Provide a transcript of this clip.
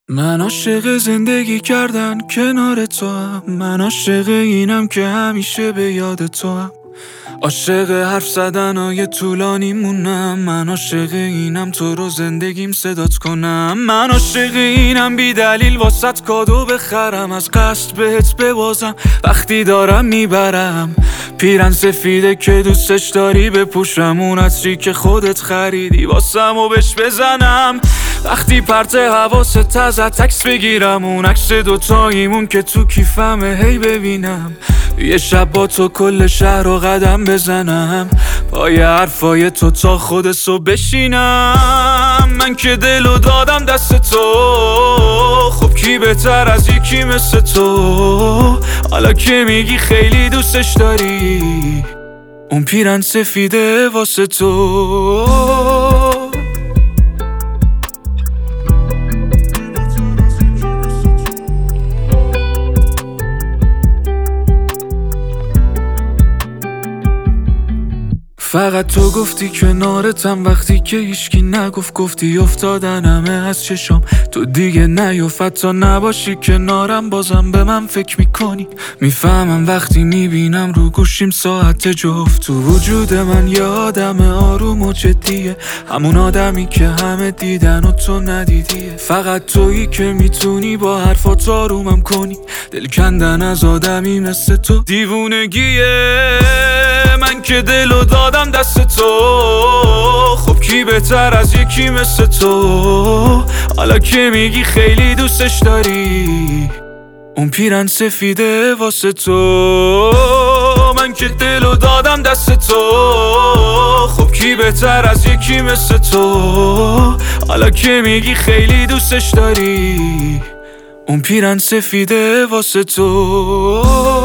من عاشق زندگی کردن کنار تو هم، من عاشق اینم که همیشه به یاد تو هم، عاشق حرف زدن های طولانی مونم، من عاشق اینم تو رو زندگیم صدات کنم، من عاشق اینم بی دلیل واسط کادو بخرم، از قصد بهت ببازم وقتی دارم میبرم، پیرن سفیده که دوستش داری بپوشم، اون عطری که خودت خریدی واسم و بهش بزنم، وقتی پرت حواست ازت عکس بگیرم، اون عکس دوتاییمون که تو کیفمه هی ببینم، یه شب با تو کل شهر رو قدم بزنم، پای حرفای تو تا خود صبح بشینم، من که دلو دادم دست تو، خب کی بهتر از یکی مثل تو، حالا که میگی خیلی دوستش داری، اون پیرن سفیده واسه تو. فقط تو گفتی کنارتم وقتی که هیچکی نگفت، گفتی افتادن همه از چشام تو دیگه نیفت، تا نباشی کنارم بازم به من فکر میکنی، میفهمم وقتی میبینم رو گوشیم ساعت جفت، تو وجود من یه آدم آروم و جدیه، همون آدمی که همه دیدن و تو ندیدیه، فقط تویی که میتونی با حرفات آرومم کنی، دل کندن از آدمی مثل تو دیوونگیه، من که دلو دادم دست تو، خب کی بهتر از یکی مثل تو، حالا که میگی خیلی دوستش داری، اون پیرن سفیده واسه تو، من که دلو دادم دست تو، خب کی بهتر از یکی مثل تو، حالا که میگی خیلی دوستش داری، اون پیرن سفیده واسه تو.